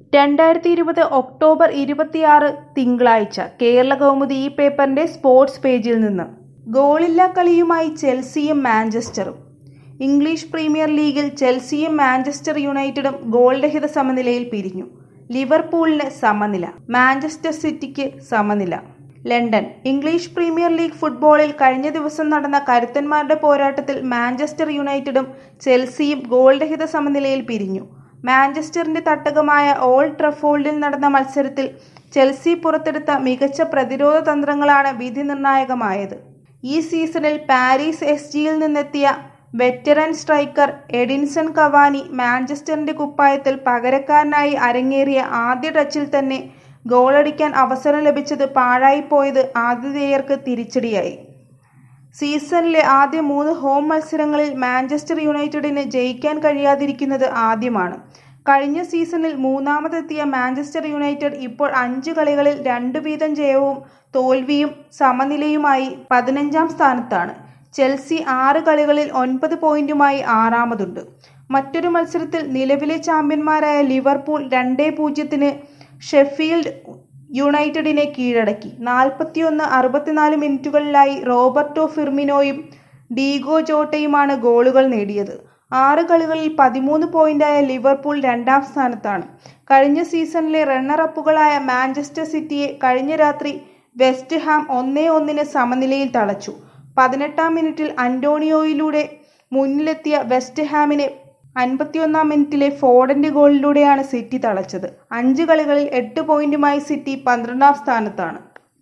2020 October 26 തിങ്കളാഴ്ച കേരളകൗമുദി ഈ പേപ്പറിന്റെ സ്പോർട്സ് പേജിൽ നിന്ന് ഗോളില്ലാ കളിയുമായി ചെൽസിയും മാഞ്ചസ്റ്ററും. ഇംഗ്ലീഷ് പ്രീമിയർ ലീഗിൽ ചെൽസിയും മാഞ്ചസ്റ്റർ യുണൈറ്റഡും ഗോൾരഹിത സമനിലയിൽ പിരിഞ്ഞു. ലിവർപൂളിന് സമനില, മാഞ്ചസ്റ്റർ സിറ്റിക്ക് സമനില. ലണ്ടൻ. ഇംഗ്ലീഷ് പ്രീമിയർ ലീഗ് ഫുട്ബോളിൽ കഴിഞ്ഞ ദിവസം നടന്ന കരുത്തന്മാരുടെ പോരാട്ടത്തിൽ മാഞ്ചസ്റ്റർ യുണൈറ്റഡും ചെൽസിയും ഗോൾരഹിത സമനിലയിൽ പിരിഞ്ഞു. മാഞ്ചസ്റ്ററിന്റെ തട്ടകമായ ഓൾഡ് ട്രഫോൾഡിൽ നടന്ന മത്സരത്തിൽ ചെൽസി പുറത്തെടുത്ത മികച്ച പ്രതിരോധ തന്ത്രങ്ങളാണ് വിധി നിർണായകമായത്. ഈ സീസണിൽ പാരീസ് SGയിൽ നിന്നെത്തിയ വെറ്ററൻ സ്ട്രൈക്കർ എഡിൻസൺ കവാനി മാഞ്ചസ്റ്ററിന്റെ കുപ്പായത്തിൽ പകരക്കാരനായി അരങ്ങേറിയ ആദ്യ ടച്ചിൽ തന്നെ ഗോളടിക്കാൻ അവസരം ലഭിച്ചത് പാഴായിപ്പോയത് ആതിഥേയർക്ക് തിരിച്ചടിയായി. സീസണിലെ ആദ്യ 3 ഹോം മത്സരങ്ങളിൽ മാഞ്ചസ്റ്റർ യുണൈറ്റഡിന് ജയിക്കാൻ കഴിയാതിരിക്കുന്നത് ആദ്യമാണ്. കഴിഞ്ഞ സീസണിൽ മൂന്നാമതെത്തിയ മാഞ്ചസ്റ്റർ യുണൈറ്റഡ് ഇപ്പോൾ 5 കളികളിൽ 2 വീതം ജയവും തോൽവിയും സമനിലയുമായി 15ാം സ്ഥാനത്താണ്. ചെൽസി 6 കളികളിൽ 9 പോയിന്റുമായി 6ാമതുണ്ട്. മറ്റൊരു മത്സരത്തിൽ നിലവിലെ ചാമ്പ്യന്മാരായ ലിവർപൂൾ 2-0 ഷെഫീൽഡ് യുണൈറ്റഡിനെ കീഴടക്കി. 41-64 മിനിറ്റുകളിലായി റോബർട്ടോ ഫിർമിനോയും ഡീഗോ ജോട്ടയുമാണ് ഗോളുകൾ നേടിയത്. 6 കളികളിൽ 13 പോയിന്റായ ലിവർപൂൾ 2ാം സ്ഥാനത്താണ്. കഴിഞ്ഞ സീസണിലെ റണ്ണറപ്പുകളായ മാഞ്ചസ്റ്റർ സിറ്റിയെ കഴിഞ്ഞ രാത്രി വെസ്റ്റ് ഹാം 1-1 സമനിലയിൽ തളച്ചു. 18ാം മിനിറ്റിൽ അന്റോണിയോയിലൂടെ മുന്നിലെത്തിയ വെസ്റ്റ് ഹാമിനെ 51ാം മിനിറ്റിലെ ഫോഡന്റെ ഗോളിലൂടെയാണ് സിറ്റി തളച്ചത്. 5 കളികളിൽ 8 പോയിന്റുമായി സിറ്റി 12ാം സ്ഥാനത്താണ്.